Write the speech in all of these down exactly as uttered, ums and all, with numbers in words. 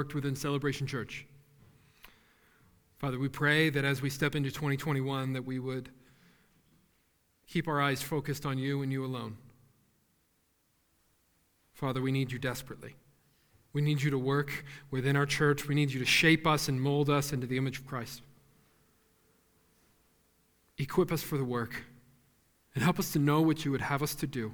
worked within Celebration Church. Father, we pray that as we step into twenty twenty-one, that we would keep our eyes focused on you and you alone. Father, we need you desperately. We need you to work within our church. We need you to shape us and mold us into the image of Christ. Equip us for the work and help us to know what you would have us to do.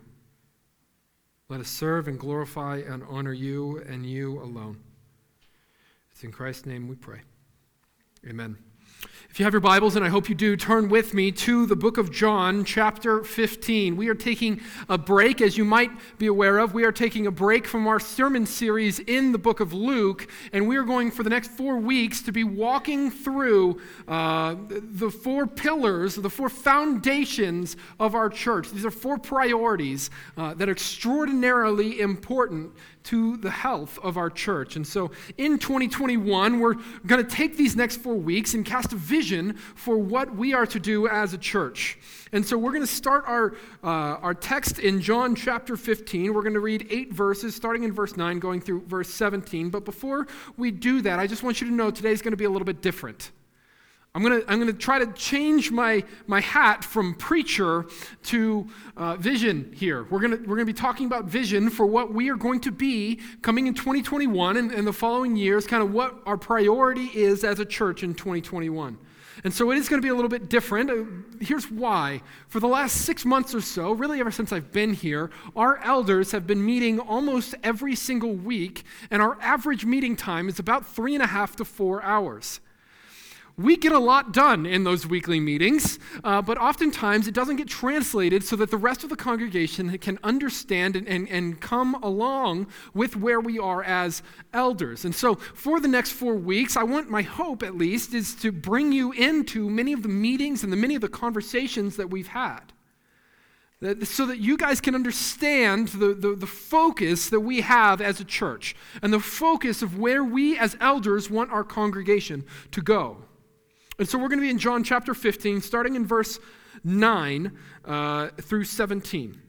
Let us serve and glorify and honor you and you alone. It's in Christ's name we pray. Amen. If you have your Bibles, and I hope you do, turn with me to the book of John, chapter fifteen. We are taking a break, as you might be aware of. We are taking a break from our sermon series in the book of Luke, and we are going for the next four weeks to be walking through uh, the four pillars, the four foundations of our church. These are four priorities uh, that are extraordinarily important to the health of our church. And so in twenty twenty-one, we're going to take these next four weeks and cast a vision for what we are to do as a church. And so we're going to start our uh, our text in John chapter fifteen. We're going to read eight verses, starting in verse nine, going through verse seventeen. But before we do that, I just want you to know today's going to be a little bit different. I'm going to I'm going to try to change my, my hat from preacher to uh, vision here. We're going to we're going to be talking about vision for what we are going to be coming in twenty twenty-one and, and the following years, kind of what our priority is as a church in twenty twenty-one. And so it is going to be a little bit different. Here's why. For the last six months or so, really ever since I've been here, our elders have been meeting almost every single week, and our average meeting time is about three and a half to four hours. We get a lot done in those weekly meetings, uh, but oftentimes it doesn't get translated so that the rest of the congregation can understand and, and, and come along with where we are as elders. And so for the next four weeks, I want, my hope at least, is to bring you into many of the meetings and the many of the conversations that we've had, that, so that you guys can understand the, the, the focus that we have as a church and the focus of where we as elders want our congregation to go. And so we're going to be in John chapter fifteen, starting in verse nine uh, through seventeen.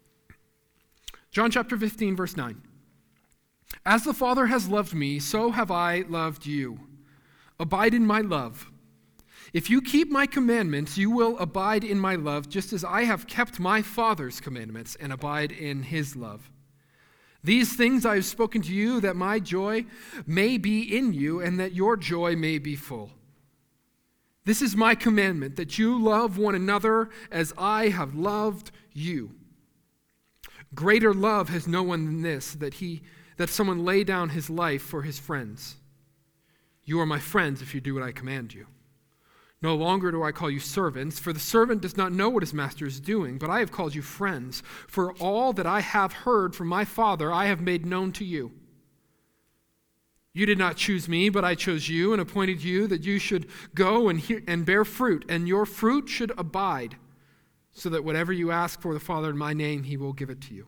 John chapter fifteen, verse nine. As the Father has loved me, so have I loved you. Abide in my love. If you keep my commandments, you will abide in my love, just as I have kept my Father's commandments and abide in his love. These things I have spoken to you, that my joy may be in you, and that your joy may be full. This is my commandment, that you love one another as I have loved you. Greater love has no one than this, that he that someone lay down his life for his friends. You are my friends if you do what I command you. No longer do I call you servants, for the servant does not know what his master is doing, but I have called you friends, for all that I have heard from my Father I have made known to you. You did not choose me, but I chose you and appointed you that you should go and hear, and bear fruit, and your fruit should abide, so that whatever you ask for the Father in my name, he will give it to you.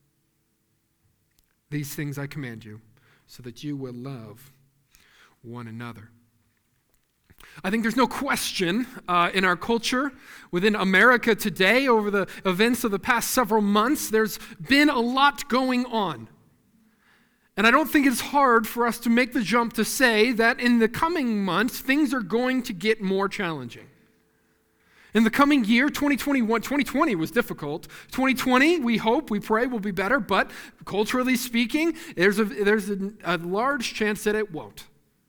These things I command you, so that you will love one another. I think there's no question uh, in our culture, within America today, over the events of the past several months, there's been a lot going on. And I don't think it's hard for us to make the jump to say that in the coming months, things are going to get more challenging. In the coming year, twenty twenty-one, twenty twenty was difficult. twenty twenty, we hope, we pray, will be better, but culturally speaking, there's a, there's a, a large chance that it won't.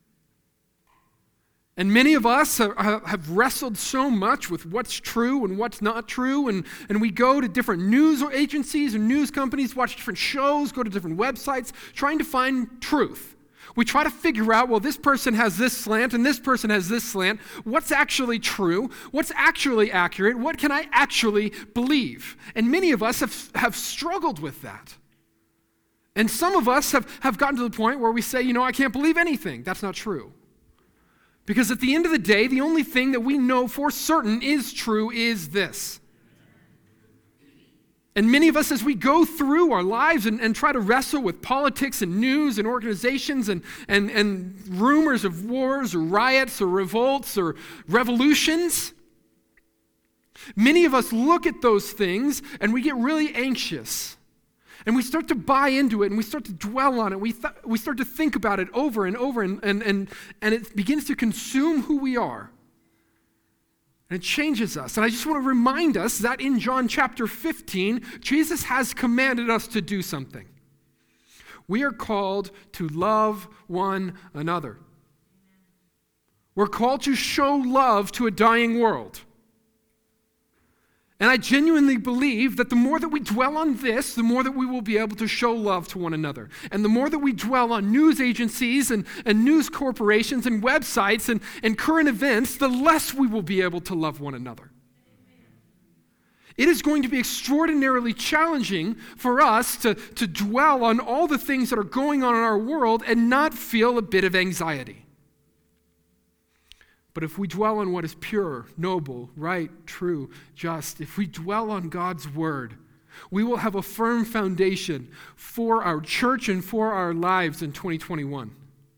And many of us have wrestled so much with what's true and what's not true, and, and we go to different news agencies and news companies, watch different shows, go to different websites, trying to find truth. We try to figure out, well, this person has this slant and this person has this slant. What's actually true? What's actually accurate? What can I actually believe? And many of us have, have struggled with that. And some of us have, have gotten to the point where we say, you know, I can't believe anything. That's not true. Because at the end of the day, the only thing that we know for certain is true is this. And many of us, as we go through our lives and, and try to wrestle with politics and news and organizations and, and, and rumors of wars or riots or revolts or revolutions, many of us look at those things and we get really anxious. And we start to buy into it, and we start to dwell on it. We, th- we start to think about it over and over, and, and, and, and it begins to consume who we are. And it changes us. And I just want to remind us that in John chapter fifteen, Jesus has commanded us to do something. We are called to love one another. We're called to show love to a dying world. And I genuinely believe that the more that we dwell on this, the more that we will be able to show love to one another. And the more that we dwell on news agencies and, and news corporations and websites and, and current events, the less we will be able to love one another. It is going to be extraordinarily challenging for us to, to dwell on all the things that are going on in our world and not feel a bit of anxiety. But if we dwell on what is pure, noble, right, true, just, if we dwell on God's word, we will have a firm foundation for our church and for our lives in twenty twenty-one.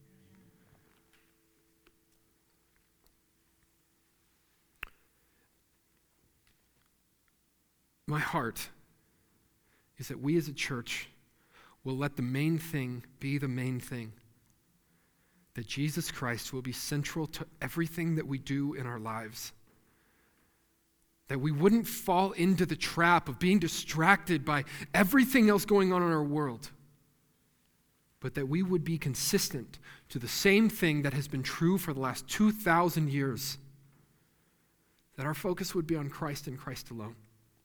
My heart is that we as a church will let the main thing be the main thing. That Jesus Christ will be central to everything that we do in our lives. That we wouldn't fall into the trap of being distracted by everything else going on in our world. But that we would be consistent to the same thing that has been true for the last two thousand years. That our focus would be on Christ and Christ alone.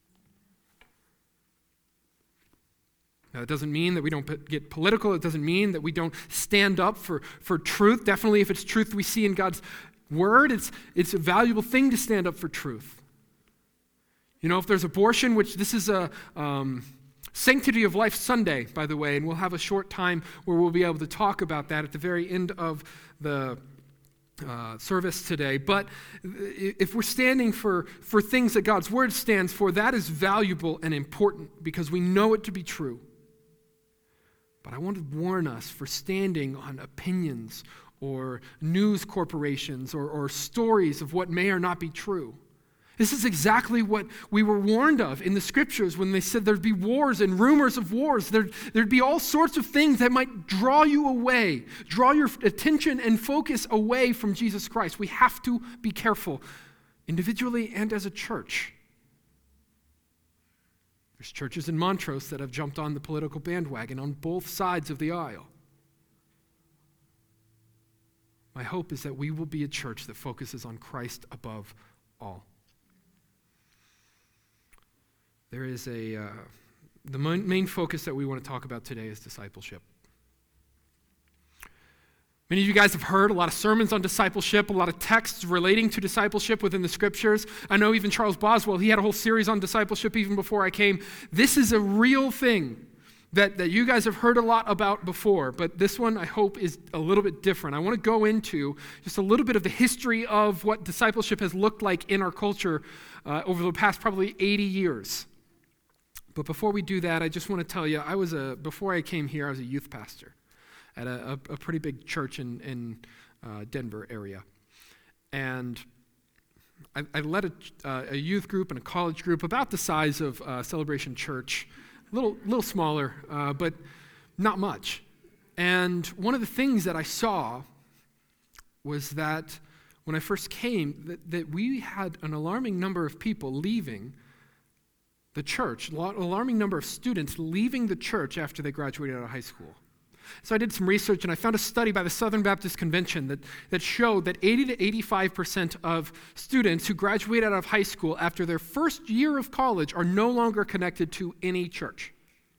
Now, it doesn't mean that we don't get political. It doesn't mean that we don't stand up for, for truth. Definitely, if it's truth we see in God's word, it's, it's a valuable thing to stand up for truth. You know, if there's abortion, which this is a um, Sanctity of Life Sunday, by the way, and we'll have a short time where we'll be able to talk about that at the very end of the uh, service today. But if we're standing for, for things that God's word stands for, that is valuable and important because we know it to be true. But I want to warn us for standing on opinions or news corporations or, or stories of what may or not be true. This is exactly what we were warned of in the scriptures when they said there'd be wars and rumors of wars. There'd, there'd be all sorts of things that might draw you away, draw your attention and focus away from Jesus Christ. We have to be careful, individually and as a church. There's churches in Montrose that have jumped on the political bandwagon on both sides of the aisle. My hope is that we will be a church that focuses on Christ above all. There is a, uh, the main focus that we want to talk about today is discipleship. Many of you guys have heard a lot of sermons on discipleship, a lot of texts relating to discipleship within the scriptures. I know even Charles Boswell, he had a whole series on discipleship even before I came. This is a real thing that, that you guys have heard a lot about before, but this one I hope is a little bit different. I want to go into just a little bit of the history of what discipleship has looked like in our culture uh, over the past probably eighty years. But before we do that, I just want to tell you, I was a, before I came here, I was a youth pastor at a, a, a pretty big church in, in uh, Denver area. And I, I led a, uh, a youth group and a college group about the size of uh, Celebration Church, a little, little smaller, uh, but not much. And one of the things that I saw was that when I first came, that, that we had an alarming number of people leaving the church, an alarming number of students leaving the church after they graduated out of high school. So I did some research, and I found a study by the Southern Baptist Convention that, that showed that eighty to eighty-five percent of students who graduate out of high school after their first year of college are no longer connected to any church.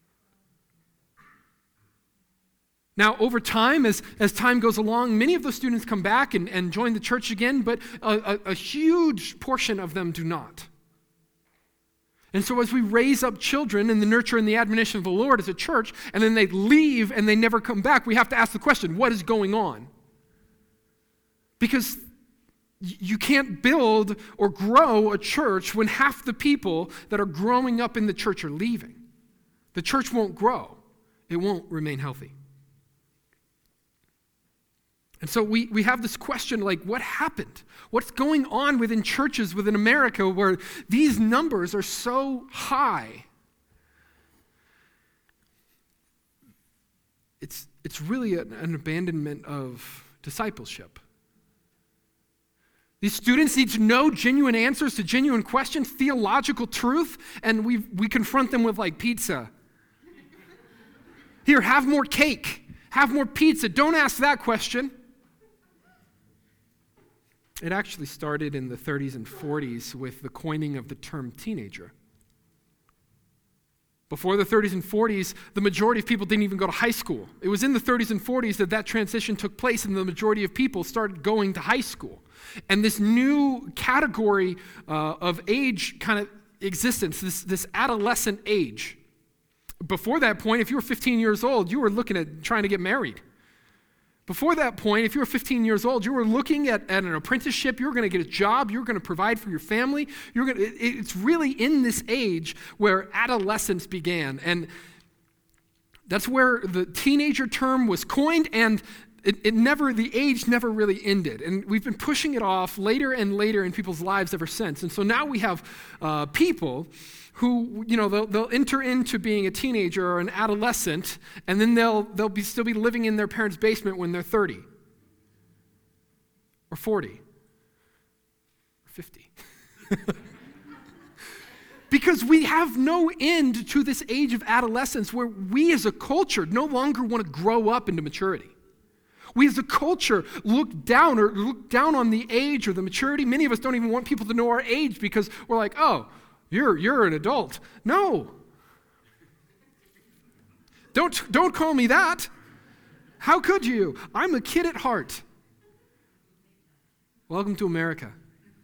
Now, over time, as, as time goes along, many of those students come back and, and join the church again, but a, a, a huge portion of them do not. And so as we raise up children in the nurture and the admonition of the Lord as a church, and then they leave and they never come back, we have to ask the question, what is going on? Because you can't build or grow a church when half the people that are growing up in the church are leaving. The church won't grow. It won't remain healthy. And so we, we have this question like, what happened? What's going on within churches within America where these numbers are so high? it's, it's really an, an abandonment of discipleship. These students need to know genuine answers to genuine questions, theological truth, and we we confront them with like pizza. Here, have more cake, have more pizza. Don't ask that question. It actually started in the thirties and forties with the coining of the term teenager. Before the thirties and forties, the majority of people didn't even go to high school. It was in the thirties and forties that that transition took place, and the majority of people started going to high school. And this new category uh, of age kind of existence, this, this adolescent age. Before that point, if you were fifteen years old, you were looking at trying to get married. Before that point, if you were fifteen years old, you were looking at, at an apprenticeship, you were going to get a job, you were going to provide for your family. You're going to, it, it's really in this age where adolescence began. And that's where the teenager term was coined, and it, it never, the age never really ended. And we've been pushing it off later and later in people's lives ever since. And so now we have uh, people who, you know, they'll, they'll enter into being a teenager or an adolescent, and then they'll they'll be still be living in their parents' basement when they're thirty or forty or fifty. Because we have no end to this age of adolescence where we as a culture no longer want to grow up into maturity. We as a culture look down or look down on the age or the maturity. Many of us don't even want people to know our age because we're like, oh, You're you're an adult. No. Don't, don't call me that. How could you? I'm a kid at heart. Welcome to America.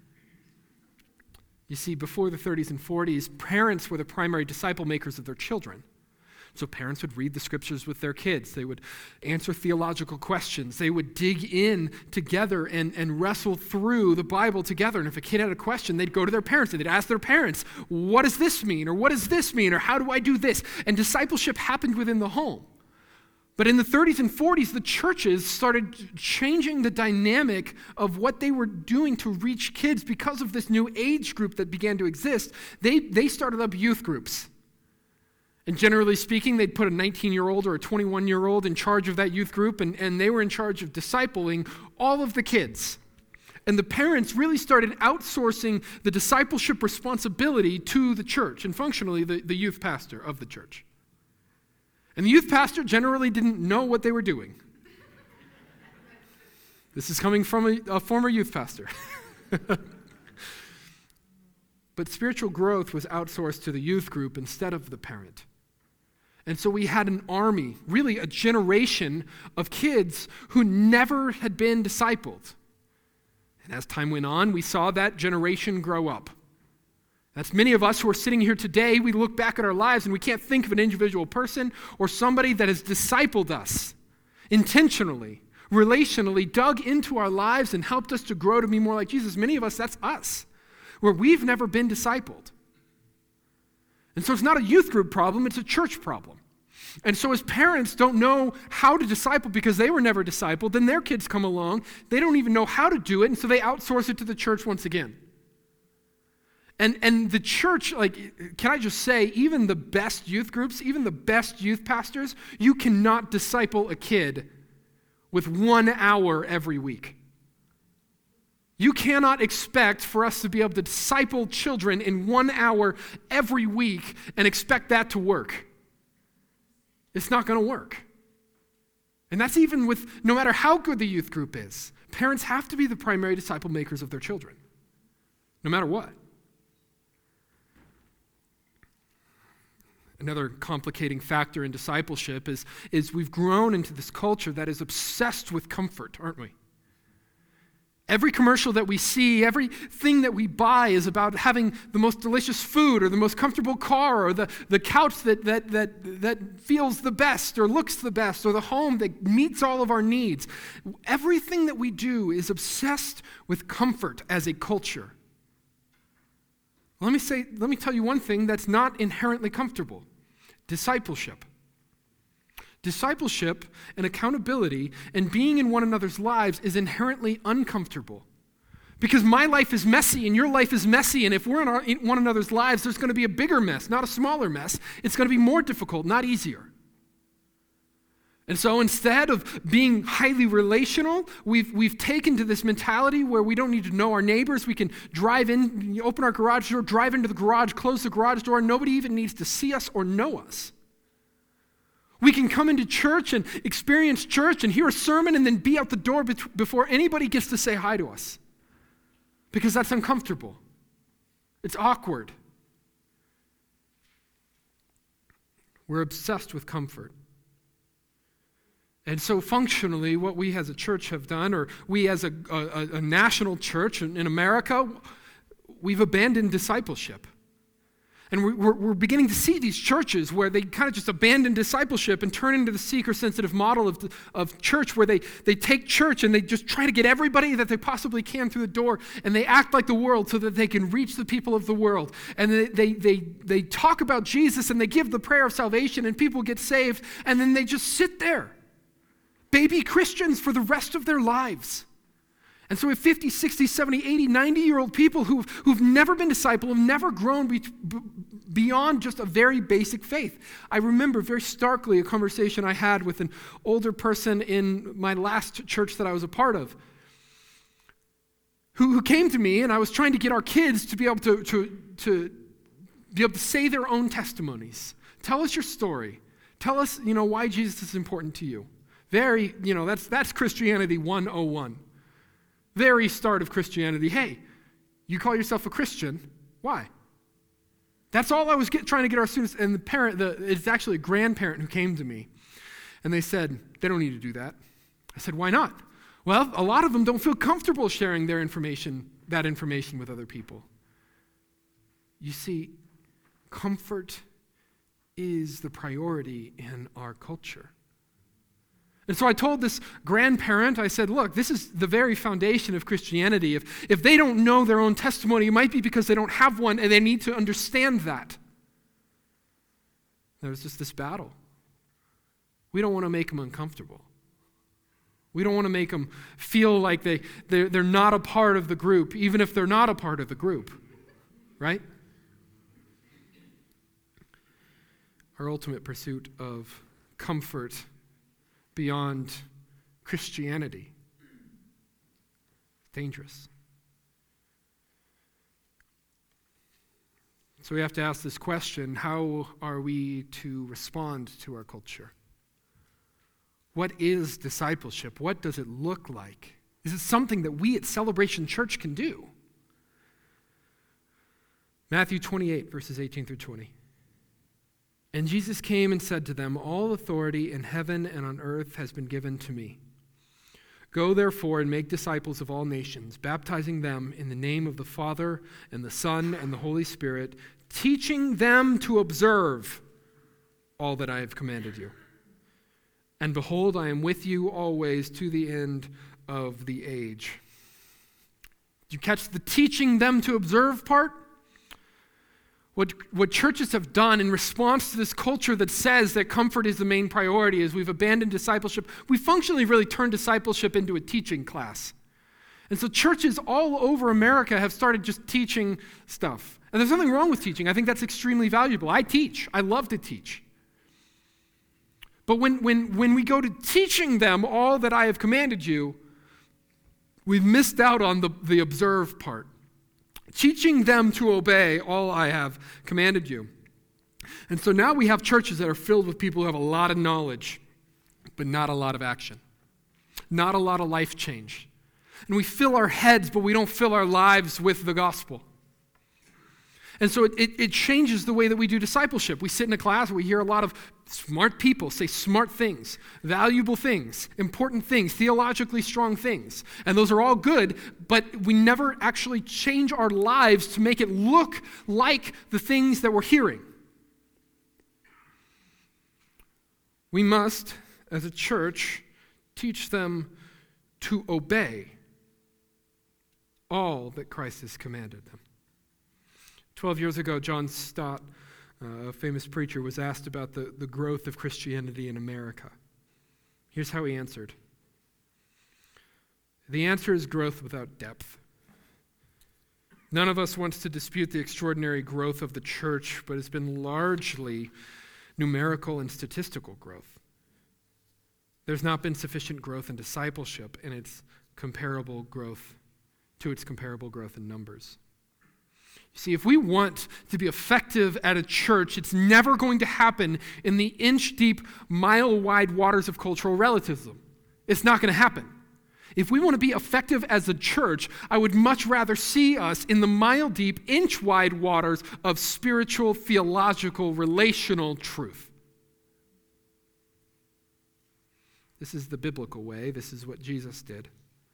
You see, before the thirties and forties, parents were the primary disciple makers of their children. So parents would read the scriptures with their kids. They would answer theological questions. They would dig in together and, and wrestle through the Bible together. And if a kid had a question, they'd go to their parents and they'd ask their parents, what does this mean? Or what does this mean? Or how do I do this? And discipleship happened within the home. But in the thirties and forties, the churches started changing the dynamic of what they were doing to reach kids because of this new age group that began to exist. They, they started up youth groups. And generally speaking, they'd put a nineteen-year-old or a twenty-one-year-old in charge of that youth group, and, and they were in charge of discipling all of the kids. And the parents really started outsourcing the discipleship responsibility to the church, and functionally the, the youth pastor of the church. And the youth pastor generally didn't know what they were doing. This is coming from a, a former youth pastor. But spiritual growth was outsourced to the youth group instead of the parent. And so we had an army, really a generation of kids who never had been discipled. And as time went on, we saw that generation grow up. That's many of us who are sitting here today. We look back at our lives and we can't think of an individual person or somebody that has discipled us intentionally, relationally, dug into our lives and helped us to grow to be more like Jesus. Many of us, that's us, where we've never been discipled. And so it's not a youth group problem, it's a church problem. And so as parents don't know how to disciple because they were never discipled, then their kids come along, they don't even know how to do it, and so they outsource it to the church once again. And and the church, like, can I just say, even the best youth groups, even the best youth pastors, you cannot disciple a kid with one hour every week. You cannot expect for us to be able to disciple children in one hour every week and expect that to work. It's not going to work. And that's even with, no matter how good the youth group is, parents have to be the primary disciple makers of their children, no matter what. Another complicating factor in discipleship is, is we've grown into this culture that is obsessed with comfort, aren't we? Every commercial that we see, everything that we buy is about having the most delicious food or the most comfortable car or the, the couch that, that, that, that feels the best or looks the best or the home that meets all of our needs. Everything that we do is obsessed with comfort as a culture. Let me say, let me tell you one thing that's not inherently comfortable. Discipleship. Discipleship and accountability and being in one another's lives is inherently uncomfortable. Because my life is messy and your life is messy, and if we're in, our, in one another's lives, there's going to be a bigger mess, not a smaller mess. It's going to be more difficult, not easier. And so instead of being highly relational, we've, we've taken to this mentality where we don't need to know our neighbors. We can drive in, open our garage door, drive into the garage, close the garage door, and nobody even needs to see us or know us. We can come into church and experience church and hear a sermon and then be out the door before anybody gets to say hi to us. Because that's uncomfortable. It's awkward. We're obsessed with comfort. And so functionally, what we as a church have done, or we as a, a, a national church in, in America, we've abandoned discipleship. And we're, we're beginning to see these churches where they kind of just abandon discipleship and turn into the seeker-sensitive model of, of church, where they, they take church and they just try to get everybody that they possibly can through the door, and they act like the world so that they can reach the people of the world. And they, they, they, they talk about Jesus and they give the prayer of salvation and people get saved, and then they just sit there. Baby Christians for the rest of their lives. And so we have fifty, sixty, seventy, eighty, ninety-year-old people who've, who've never been discipled, have never grown be, b- beyond just a very basic faith. I remember very starkly a conversation I had with an older person in my last church that I was a part of, who, who came to me, and I was trying to get our kids to be able to, to, to be able to say their own testimonies. Tell us your story. Tell us, you know, why Jesus is important to you. Very, you know, that's that's Christianity one oh one. Very start of Christianity. Hey, you call yourself a Christian. Why? That's all I was get, trying to get our students. And the parent, the, it's actually a grandparent who came to me. And they said, they don't need to do that. I said, why not? Well, a lot of them don't feel comfortable sharing their information, that information with other people. You see, comfort is the priority in our culture. And so I told this grandparent, I said, look, this is the very foundation of Christianity. If, if they don't know their own testimony, it might be because they don't have one, and they need to understand that. There was just this battle. We don't want to make them uncomfortable. We don't want to make them feel like they, they're, they're not a part of the group, even if they're not a part of the group, right? Our ultimate pursuit of comfort beyond Christianity. Dangerous. So we have to ask this question: how are we to respond to our culture? What is discipleship? What does it look like? Is it something that we at Celebration Church can do? Matthew twenty-eight, verses eighteen through twenty. And Jesus came and said to them, all authority in heaven and on earth has been given to me. Go therefore and make disciples of all nations, baptizing them in the name of the Father and the Son and the Holy Spirit, teaching them to observe all that I have commanded you. And behold, I am with you always to the end of the age. Did you catch the teaching them to observe part? What, what churches have done in response to this culture that says that comfort is the main priority is we've abandoned discipleship. We functionally really turned discipleship into a teaching class. And so churches all over America have started just teaching stuff. And there's nothing wrong with teaching. I think that's extremely valuable. I teach. I love to teach. But when, when, when we go to teaching them all that I have commanded you, we've missed out on the, the observe part. Teaching them to obey all I have commanded you. And so now we have churches that are filled with people who have a lot of knowledge, but not a lot of action. Not a lot of life change. And we fill our heads, but we don't fill our lives with the gospel. And so it, it, it changes the way that we do discipleship. We sit in a class where we hear a lot of smart people say smart things, valuable things, important things, theologically strong things. And those are all good, but we never actually change our lives to make it look like the things that we're hearing. We must, as a church, teach them to obey all that Christ has commanded them. Twelve years ago, John Stott, uh, a famous preacher, was asked about the, the growth of Christianity in America. Here's how he answered. The answer is growth without depth. None of us wants to dispute the extraordinary growth of the church, but it's been largely numerical and statistical growth. there's not been sufficient growth in discipleship in its comparable growth to its comparable growth in numbers. You see, if we want to be effective at a church, it's never going to happen in the inch-deep, mile-wide waters of cultural relativism. It's not going to happen. If we want to be effective as a church, I would much rather see us in the mile-deep, inch-wide waters of spiritual, theological, relational truth. This is the biblical way. This is what Jesus did.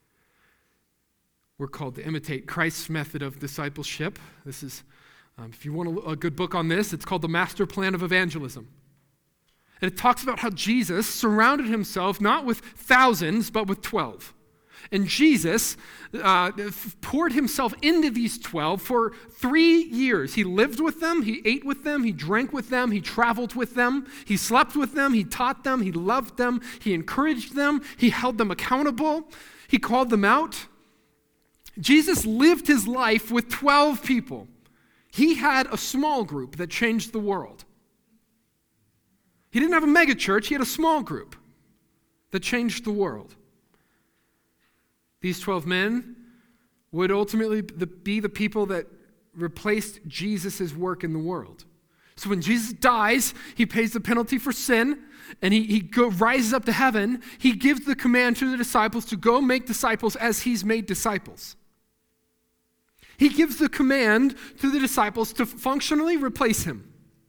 We're called to imitate Christ's method of discipleship. This is, um, if you want a, a good book on this, it's called The Master Plan of Evangelism. And it talks about how Jesus surrounded himself not with thousands, but with twelve. And Jesus uh, poured himself into these twelve for three years. He lived with them, he ate with them, he drank with them, he traveled with them, he slept with them, he taught them, he loved them, he encouraged them, he held them accountable, he called them out. Jesus lived his life with twelve people. He had a small group that changed the world. He didn't have a mega church, he had a small group that changed the world. These twelve men would ultimately be the people that replaced Jesus' work in the world. So when Jesus dies, he pays the penalty for sin, and he, he go, rises up to heaven. He gives the command to the disciples to go make disciples as he's made disciples. He gives the command to the disciples to functionally replace him.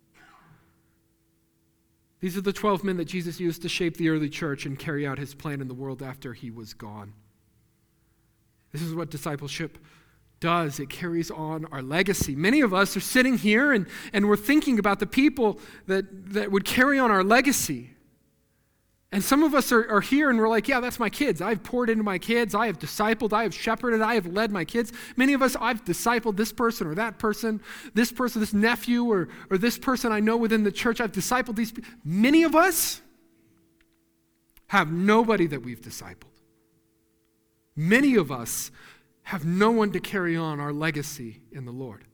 These are the twelve men that Jesus used to shape the early church and carry out his plan in the world after he was gone. This is what discipleship does. It carries on our legacy. Many of us are sitting here and, and we're thinking about the people that, that would carry on our legacy. And some of us are, are here and we're like, yeah, that's my kids. I've poured into my kids. I have discipled. I have shepherded. I have led my kids. Many of us, I've discipled this person or that person, this person, this nephew or, or this person I know within the church. I've discipled these people. Many of us have nobody that we've discipled. Many of us have no one to carry on our legacy in the Lord.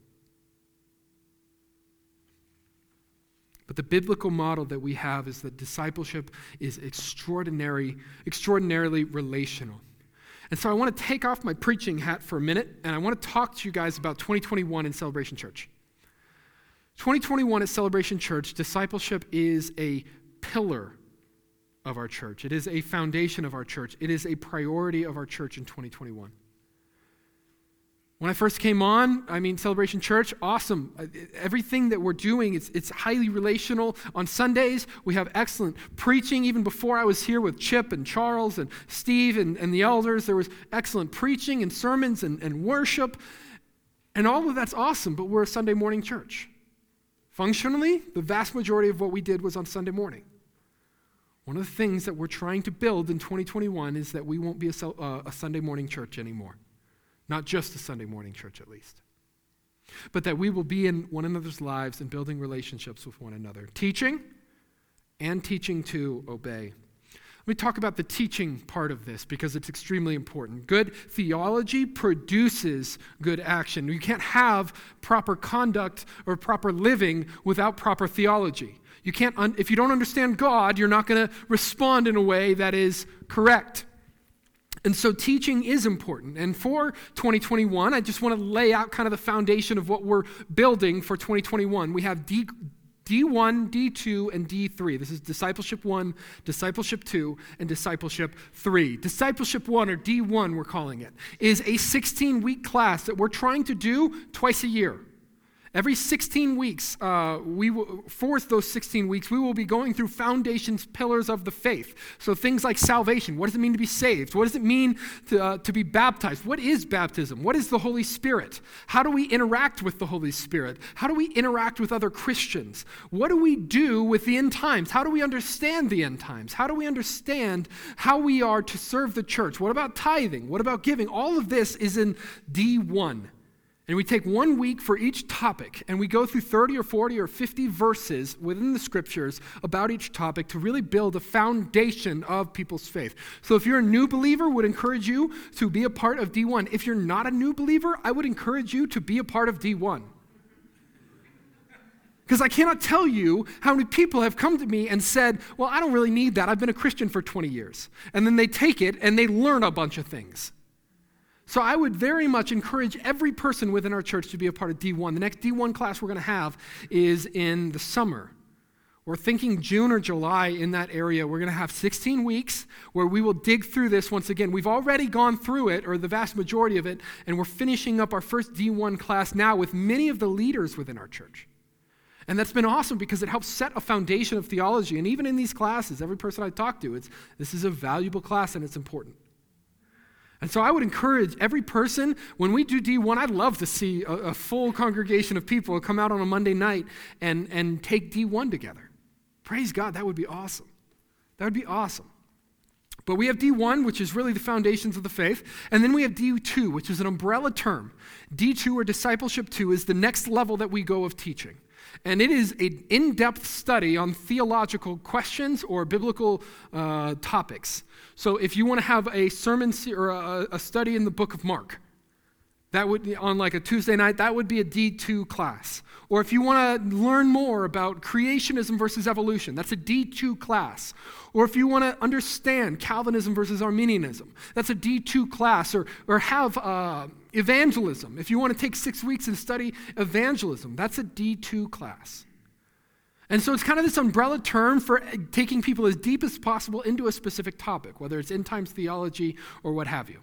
But the biblical model that we have is that discipleship is extraordinary, extraordinarily relational. And so I want to take off my preaching hat for a minute, and I want to talk to you guys about twenty twenty-one in Celebration Church. twenty twenty-one at Celebration Church, discipleship is a pillar of our church. It is a foundation of our church. It is a priority of our church in twenty twenty-one. When I first came on, I mean, Celebration Church, awesome. Everything that we're doing, it's, it's highly relational. On Sundays, we have excellent preaching. Even before I was here with Chip and Charles and Steve and, and the elders, there was excellent preaching and sermons and, and worship. And all of that's awesome, but we're a Sunday morning church. Functionally, the vast majority of what we did was on Sunday morning. One of the things that we're trying to build in twenty twenty-one is that we won't be a, uh, a Sunday morning church anymore. Not just a Sunday morning church, at least. But that we will be in one another's lives and building relationships with one another. Teaching and teaching to obey. Let me talk about the teaching part of this because it's extremely important. Good theology produces good action. You can't have proper conduct or proper living without proper theology. You can't, un- if you don't understand God, you're not going to respond in a way that is correct. And so teaching is important. And for twenty twenty-one, I just want to lay out kind of the foundation of what we're building for twenty twenty-one. We have D, D1, D two, and D three. This is Discipleship one, Discipleship two, and Discipleship three. Discipleship one, or D one we're calling it, is a sixteen-week class that we're trying to do twice a year. Every sixteen weeks, uh, we will, for those sixteen weeks, we will be going through foundations, pillars of the faith. So things like salvation. What does it mean to be saved? What does it mean to, uh, to be baptized? What is baptism? What is the Holy Spirit? How do we interact with the Holy Spirit? How do we interact with other Christians? What do we do with the end times? How do we understand the end times? How do we understand how we are to serve the church? What about tithing? What about giving? All of this is in D one. And we take one week for each topic, and we go through thirty or forty or fifty verses within the scriptures about each topic to really build a foundation of people's faith. So if you're a new believer, I would encourage you to be a part of D one. If you're not a new believer, I would encourage you to be a part of D one. Because I cannot tell you how many people have come to me and said, well, I don't really need that. I've been a Christian for twenty years. And then they take it and they learn a bunch of things. So I would very much encourage every person within our church to be a part of D one. The next D one class we're going to have is in the summer. We're thinking June or July in that area. We're going to have sixteen weeks where we will dig through this once again. We've already gone through it, or the vast majority of it, and we're finishing up our first D one class now with many of the leaders within our church. And that's been awesome because it helps set a foundation of theology. And even in these classes, every person I talk to, it's this is a valuable class and it's important. And so I would encourage every person, when we do D one, I'd love to see a, a full congregation of people come out on a Monday night and, and take D one together. Praise God, that would be awesome. That would be awesome. But we have D one, which is really the foundations of the faith, and then we have D two, which is an umbrella term. D two, or Discipleship two, is the next level that we go of teaching. And it is an in-depth study on theological questions or biblical uh, topics. So if you want to have a sermon se- or a, a study in the book of Mark, that would be on like a Tuesday night, that would be a D two class. Or if you want to learn more about creationism versus evolution, that's a D two class. Or if you want to understand Calvinism versus Arminianism, that's a D two class. Or, or have uh, evangelism. If you want to take six weeks and study evangelism, that's a D two class. And so it's kind of this umbrella term for taking people as deep as possible into a specific topic, whether it's end times theology or what have you.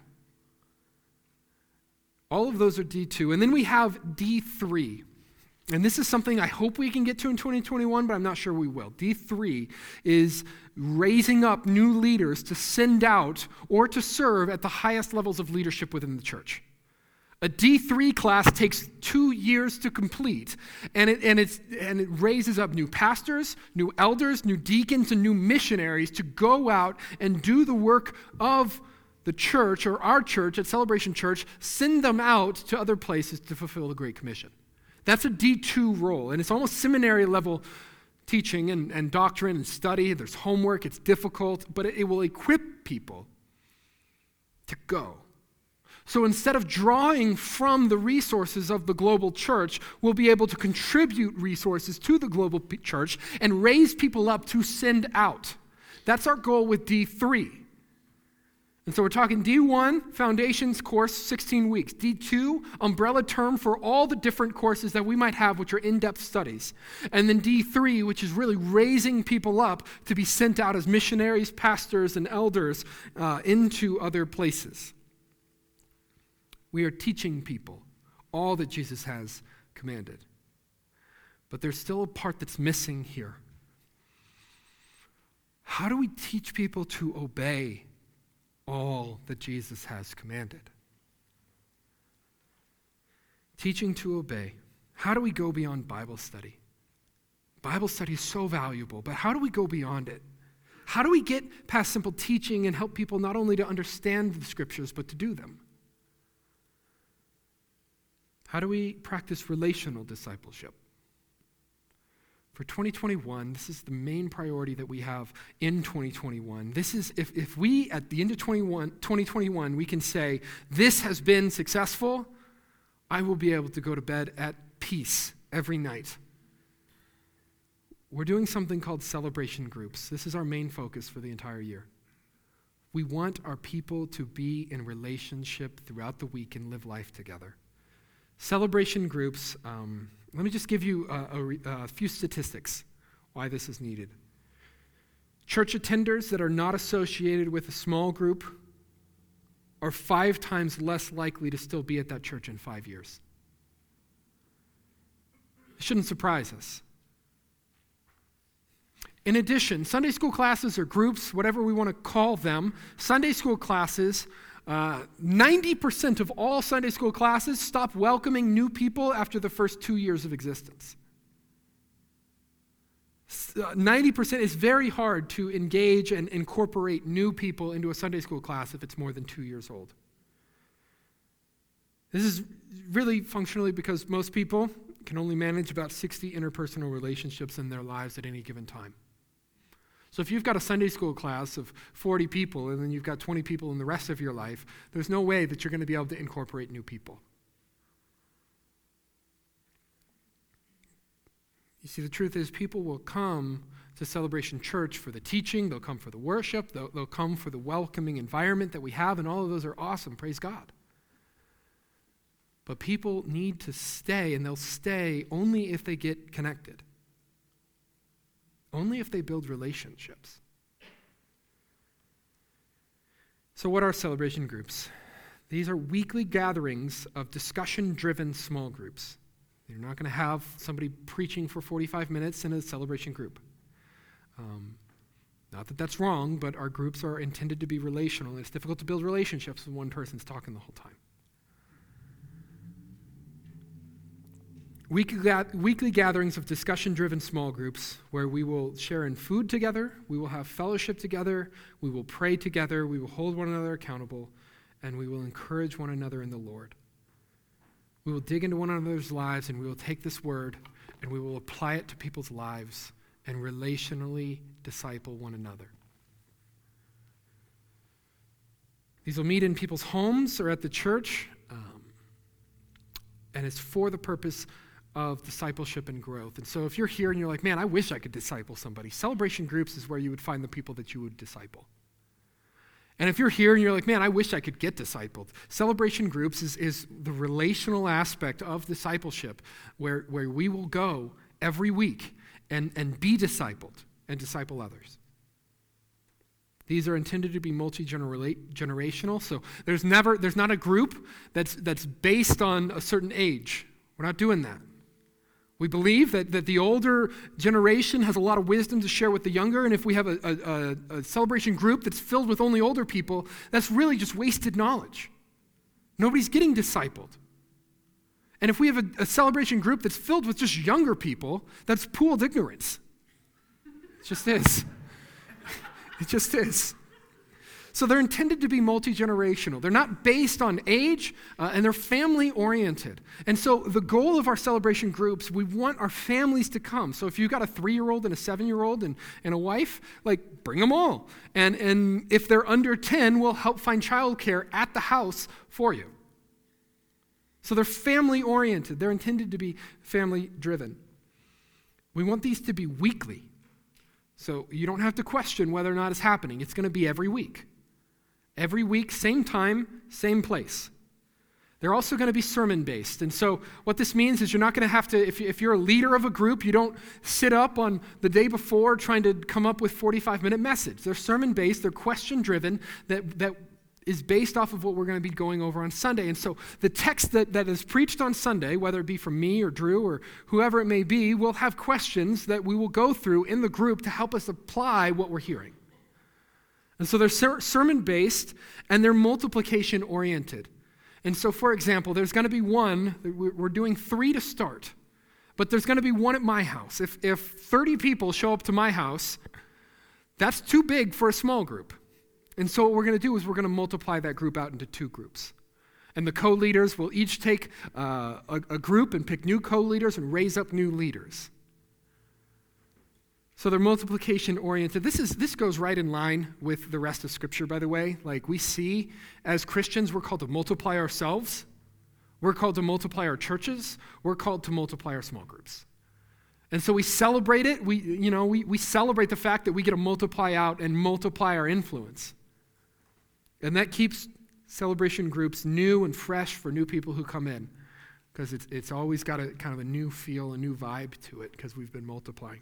All of those are D two. And then we have D three. And this is something I hope we can get to in twenty twenty-one, but I'm not sure we will. D three is raising up new leaders to send out or to serve at the highest levels of leadership within the church. A D three class takes two years to complete, and it, and, it's, and it raises up new pastors, new elders, new deacons, and new missionaries to go out and do the work of the church, or our church at Celebration Church, send them out to other places to fulfill the Great Commission. That's a D two role, and it's almost seminary level teaching and, and doctrine and study. There's homework, it's difficult, but it, it will equip people to go. So instead of drawing from the resources of the global church, we'll be able to contribute resources to the global p- church and raise people up to send out. That's our goal with D three. And so we're talking D one, Foundations course, sixteen weeks. D two, umbrella term for all the different courses that we might have, which are in-depth studies. And then D three, which is really raising people up to be sent out as missionaries, pastors, and elders uh, into other places. We are teaching people all that Jesus has commanded. But there's still a part that's missing here. How do we teach people to obey all that Jesus has commanded? Teaching to obey. How do we go beyond Bible study? Bible study is so valuable, but how do we go beyond it? How do we get past simple teaching and help people not only to understand the scriptures, but to do them? How do we practice relational discipleship? For twenty twenty-one, this is the main priority that we have in twenty twenty-one. This is, if, if we, at the end of twenty twenty-one, we can say, this has been successful, I will be able to go to bed at peace every night. We're doing something called celebration groups. This is our main focus for the entire year. We want our people to be in relationship throughout the week and live life together. Celebration groups, um, let me just give you a, a, a few statistics why this is needed. Church attenders that are not associated with a small group are five times less likely to still be at that church in five years. It shouldn't surprise us. In addition, Sunday school classes or groups, whatever we want to call them, Sunday school classes, Uh, ninety percent of all Sunday school classes stop welcoming new people after the first two years of existence. Uh, ninety percent is very hard to engage and incorporate new people into a Sunday school class if it's more than two years old. This is really functionally because most people can only manage about sixty interpersonal relationships in their lives at any given time. So if you've got a Sunday school class of forty people and then you've got twenty people in the rest of your life, there's no way that you're going to be able to incorporate new people. You see, the truth is people will come to Celebration Church for the teaching, they'll come for the worship, they'll, they'll come for the welcoming environment that we have, and all of those are awesome, praise God. But people need to stay, and they'll stay only if they get connected. Only if they build relationships. So what are celebration groups? These are weekly gatherings of discussion-driven small groups. You're not going to have somebody preaching for forty-five minutes in a celebration group. Um, not that that's wrong, but our groups are intended to be relational, and it's difficult to build relationships when one person's talking the whole time. Weekly, weekly gatherings of discussion-driven small groups where we will share in food together, we will have fellowship together, we will pray together, we will hold one another accountable, and we will encourage one another in the Lord. We will dig into one another's lives, and we will take this word, and we will apply it to people's lives and relationally disciple one another. These will meet in people's homes or at the church, um, and it's for the purpose of discipleship and growth. And so if you're here and you're like, man, I wish I could disciple somebody, celebration groups is where you would find the people that you would disciple. And if you're here and you're like, man, I wish I could get discipled, celebration groups is, is the relational aspect of discipleship where, where we will go every week and, and be discipled and disciple others. These are intended to be multi-generational, so there's never, there's not a group that's, that's based on a certain age. We're not doing that. We believe that, that the older generation has a lot of wisdom to share with the younger, and if we have a, a, a celebration group that's filled with only older people, that's really just wasted knowledge. Nobody's getting discipled. And if we have a, a celebration group that's filled with just younger people, that's pooled ignorance. It just is. It just is. So they're intended to be multi-generational. They're not based on age, uh, and they're family-oriented. And so the goal of our celebration groups, we want our families to come. So if you've got a three-year-old and a seven-year-old and, and a wife, like, bring them all. And, and if they're under ten, we'll help find childcare at the house for you. So they're family-oriented. They're intended to be family-driven. We want these to be weekly. So you don't have to question whether or not it's happening. It's going to be every week. Every week, same time, same place. They're also going to be sermon-based. And so what this means is you're not going to have to, if, if you're a leader of a group, you don't sit up on the day before trying to come up with forty-five minute message. They're sermon-based. They're question-driven that, that is based off of what we're going to be going over on Sunday. And so the text that, that is preached on Sunday, whether it be from me or Drew or whoever it may be, will have questions that we will go through in the group to help us apply what we're hearing. And so they're ser- sermon-based and they're multiplication-oriented. And so, for example, there's going to be one, we're doing three to start, but there's going to be one at my house. If, if thirty people show up to my house, that's too big for a small group. And so what we're going to do is we're going to multiply that group out into two groups. And the co-leaders will each take uh, a, a group and pick new co-leaders and raise up new leaders. So they're multiplication-oriented. This is this goes right in line with the rest of Scripture, by the way. Like we see, as Christians, we're called to multiply ourselves. We're called to multiply our churches. We're called to multiply our small groups. And so we celebrate it. We, you know, we, we celebrate the fact that we get to multiply out and multiply our influence. And that keeps celebration groups new and fresh for new people who come in, because it's it's always got a kind of a new feel, a new vibe to it, because we've been multiplying.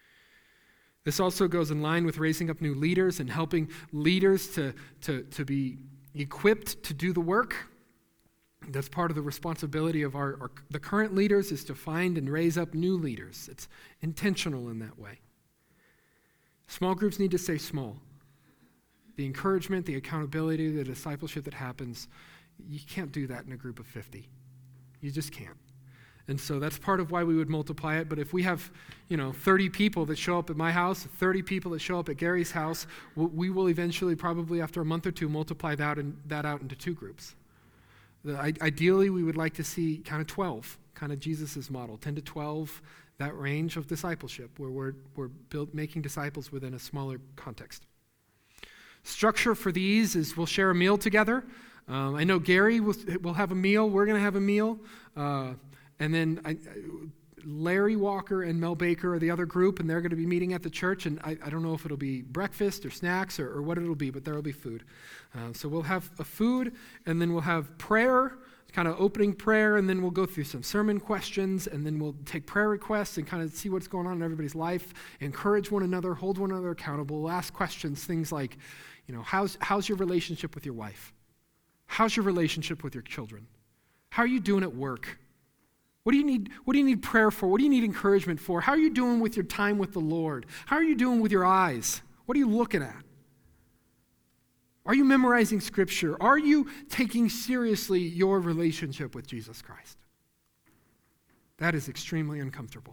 This also goes in line with raising up new leaders and helping leaders to, to, to be equipped to do the work. That's part of the responsibility of our, our the current leaders, is to find and raise up new leaders. It's intentional in that way. Small groups need to stay small. The encouragement, the accountability, the discipleship that happens, you can't do that in a group of fifty. You just can't. And so that's part of why we would multiply it. But if we have, you know, thirty people that show up at my house, thirty people that show up at Gary's house, we will eventually, probably after a month or two, multiply that, and, that out into two groups. The, ideally, we would like to see kind of twelve, kind of Jesus' model, ten to twelve, that range of discipleship where we're, we're build, making disciples within a smaller context. Structure for these is we'll share a meal together. Um, I know Gary will, will have a meal. We're going to have a meal. Uh, And then I, Larry Walker and Mel Baker are the other group, and they're going to be meeting at the church, and I, I don't know if it'll be breakfast or snacks or, or what it'll be, but there will be food. Uh, so we'll have a food, and then we'll have prayer, kind of opening prayer, and then we'll go through some sermon questions, and then we'll take prayer requests and kind of see what's going on in everybody's life, encourage one another, hold one another accountable, we'll ask questions, things like, you know, how's, how's your relationship with your wife? How's your relationship with your children? How are you doing at work? What do you need, what do you need prayer for? What do you need encouragement for? How are you doing with your time with the Lord? How are you doing with your eyes? What are you looking at? Are you memorizing Scripture? Are you taking seriously your relationship with Jesus Christ? That is extremely uncomfortable.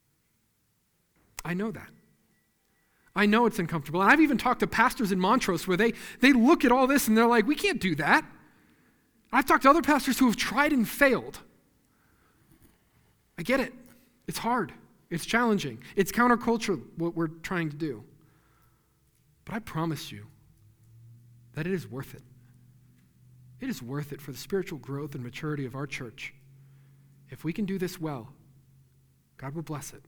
I know that. I know it's uncomfortable. And I've even talked to pastors in Montrose where they, they look at all this and they're like, we can't do that. I've talked to other pastors who have tried and failed. I get it. It's hard. It's challenging. It's countercultural, what we're trying to do. But I promise you that it is worth it. It is worth it for the spiritual growth and maturity of our church. If we can do this well, God will bless it.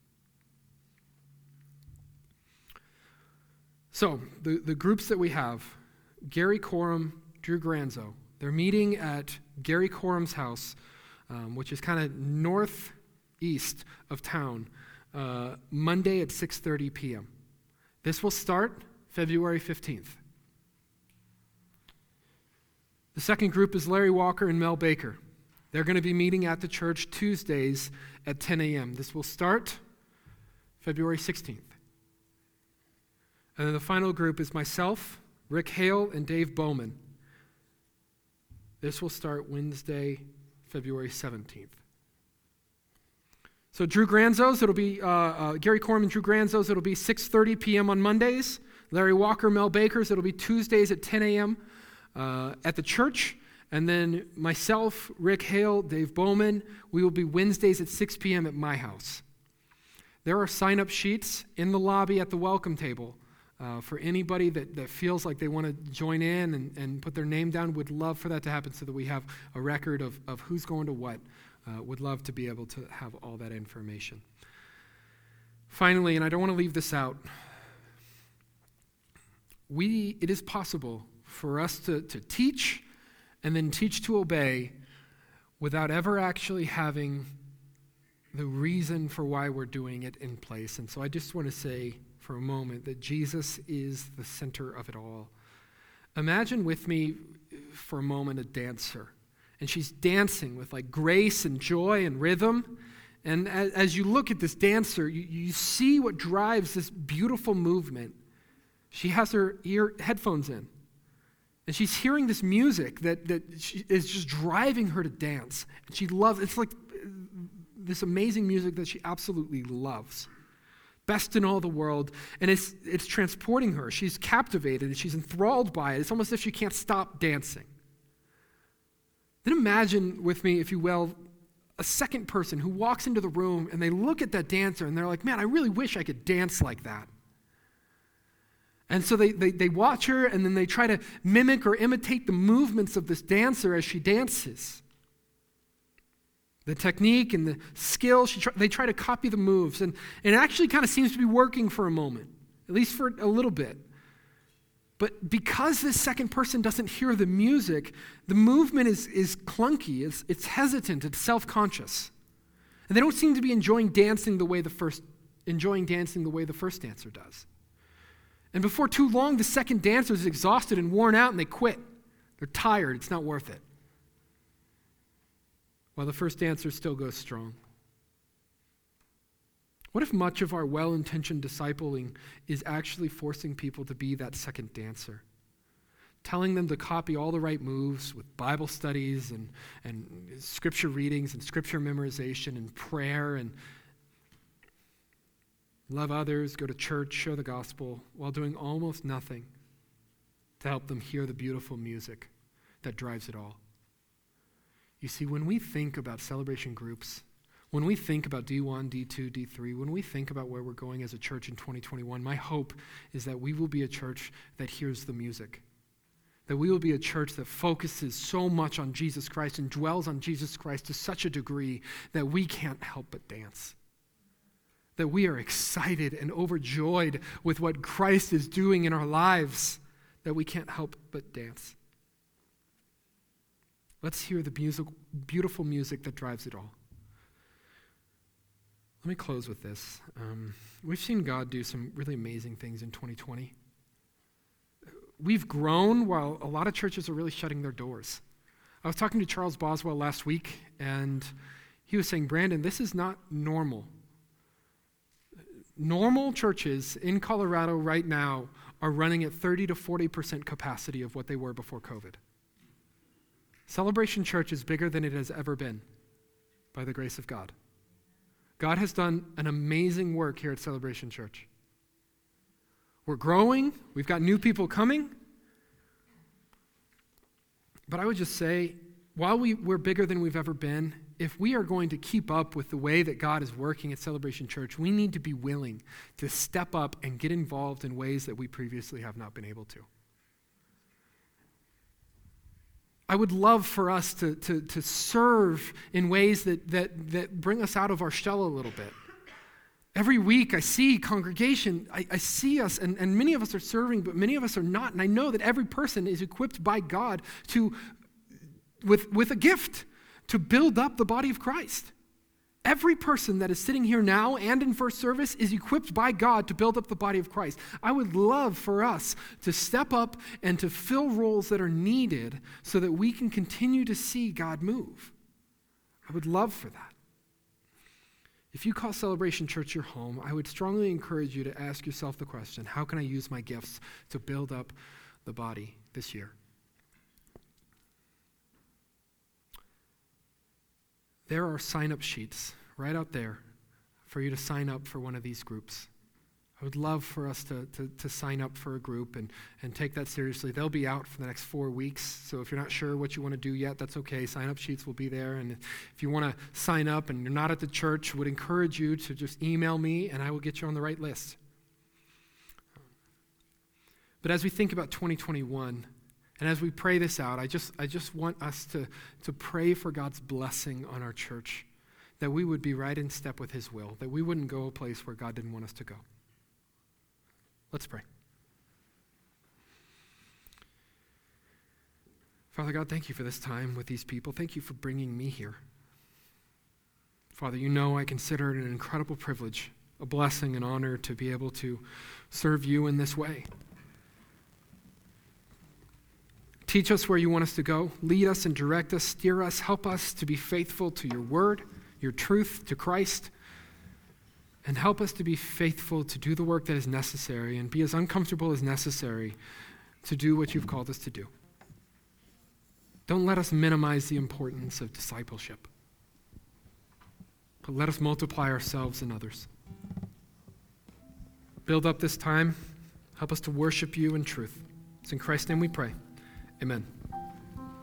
So, the, the groups that we have, Gary Corum, Drew Granzo, they're meeting at Gary Corum's house, um, which is kind of northeast of town, uh, Monday at six thirty p.m. This will start February fifteenth. The second group is Larry Walker and Mel Baker. They're going to be meeting at the church Tuesdays at ten a.m. This will start February sixteenth. And then the final group is myself, Rick Hale, and Dave Bowman. This will start Wednesday, February seventeenth. So Drew Granzo's, it'll be, uh, uh, Gary Corum and Drew Granzo's, it'll be six thirty p.m. on Mondays. Larry Walker, Mel Baker's, it'll be Tuesdays at ten a.m. Uh, at the church. And then myself, Rick Hale, Dave Bowman, we will be Wednesdays at six p.m. at my house. There are sign-up sheets in the lobby at the welcome table. Uh, for anybody that, that feels like they want to join in and, and put their name down, would love for that to happen so that we have a record of, of who's going to what. Uh, would love to be able to have all that information. Finally, and I don't want to leave this out, we it is possible for us to, to teach and then teach to obey without ever actually having the reason for why we're doing it in place. And so I just want to say for a moment that Jesus is the center of it all. Imagine with me for a moment a dancer. And she's dancing with like grace and joy and rhythm. And as, as you look at this dancer, you, you see what drives this beautiful movement. She has her ear headphones in. And she's hearing this music that, that she, is just driving her to dance. And she loves, it's like this amazing music that she absolutely loves. Best in all the world, and it's it's transporting her. She's captivated, and she's enthralled by it. It's almost as if she can't stop dancing. Then imagine with me, if you will, a second person who walks into the room, and they look at that dancer, and they're like, man, I really wish I could dance like that. And so they, they, they watch her, and then they try to mimic or imitate the movements of this dancer as she dances. The technique and the skill, she try, they try to copy the moves. And, and it actually kind of seems to be working for a moment, at least for a little bit. But because this second person doesn't hear the music, the movement is, is clunky, it's, it's hesitant, it's self-conscious. And they don't seem to be enjoying dancing the way the first, enjoying dancing the way the first dancer does. And before too long, the second dancer is exhausted and worn out, and they quit. They're tired, it's not worth it. While the first dancer still goes strong. What if much of our well-intentioned discipling is actually forcing people to be that second dancer? Telling them to copy all the right moves with Bible studies and, and scripture readings and scripture memorization and prayer and love others, go to church, share the gospel, while doing almost nothing to help them hear the beautiful music that drives it all. You see, when we think about celebration groups, when we think about D one, D two, D three, when we think about where we're going as a church in twenty twenty-one, my hope is that we will be a church that hears the music, that we will be a church that focuses so much on Jesus Christ and dwells on Jesus Christ to such a degree that we can't help but dance. That we are excited and overjoyed with what Christ is doing in our lives, that we can't help but dance. Let's hear the music, beautiful music that drives it all. Let me close with this. Um, we've seen God do some really amazing things in twenty twenty. We've grown while a lot of churches are really shutting their doors. I was talking to Charles Boswell last week, and he was saying, Brandon, this is not normal. Normal churches in Colorado right now are running at thirty to forty percent capacity of what they were before COVID. Celebration Church is bigger than it has ever been, by the grace of God. God has done an amazing work here at Celebration Church. We're growing. We've got new people coming. But I would just say, while we, we're bigger than we've ever been, if we are going to keep up with the way that God is working at Celebration Church, we need to be willing to step up and get involved in ways that we previously have not been able to. I would love for us to, to, to serve in ways that, that, that bring us out of our shell a little bit. Every week I see congregation, I, I see us, and, and many of us are serving, but many of us are not. And I know that every person is equipped by God to, with, with a gift to build up the body of Christ. Every person that is sitting here now and in first service is equipped by God to build up the body of Christ. I would love for us to step up and to fill roles that are needed so that we can continue to see God move. I would love for that. If you call Celebration Church your home, I would strongly encourage you to ask yourself the question, how can I use my gifts to build up the body this year? There are sign-up sheets right out there for you to sign up for one of these groups. I would love for us to, to, to sign up for a group and, and take that seriously. They'll be out for the next four weeks, so if you're not sure what you want to do yet, that's okay. Sign-up sheets will be there, and if you want to sign up and you're not at the church, I would encourage you to just email me, and I will get you on the right list. But as we think about twenty twenty-one, and as we pray this out, I just I just want us to, to pray for God's blessing on our church, that we would be right in step with his will, that we wouldn't go a place where God didn't want us to go. Let's pray. Father God, thank you for this time with these people. Thank you for bringing me here. Father, you know I consider it an incredible privilege, a blessing, an honor to be able to serve you in this way. Teach us where you want us to go. Lead us and direct us, steer us, help us to be faithful to your word, your truth, to Christ. And help us to be faithful to do the work that is necessary and be as uncomfortable as necessary to do what you've called us to do. Don't let us minimize the importance of discipleship, but let us multiply ourselves and others. Build up this time. Help us to worship you in truth. It's in Christ's name we pray. Amen.